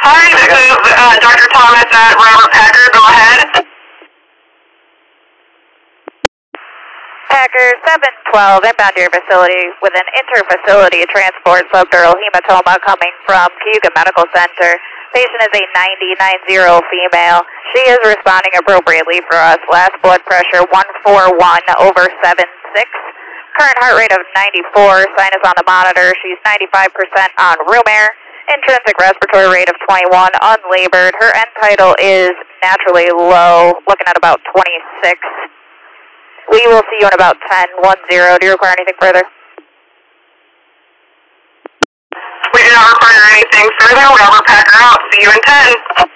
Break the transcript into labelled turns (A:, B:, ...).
A: Hi, this is Dr. Thomas at Robert Packer. Go ahead.
B: Packer 712, inbound to your facility with an inter-facility transport subdural hematoma coming from Cayuga Medical Center. Patient is a 90 female. She is responding appropriately for us. Last blood pressure 141/76. Current heart rate of 94. Sinus on the monitor. She's 95% on room air. Intrinsic respiratory rate of 21. Unlabored. Her end tidal is naturally low, looking at about 26. We will see you in about 10:10. Do you require anything further?
A: We do not require anything further. Robert Packer out. See you in 10.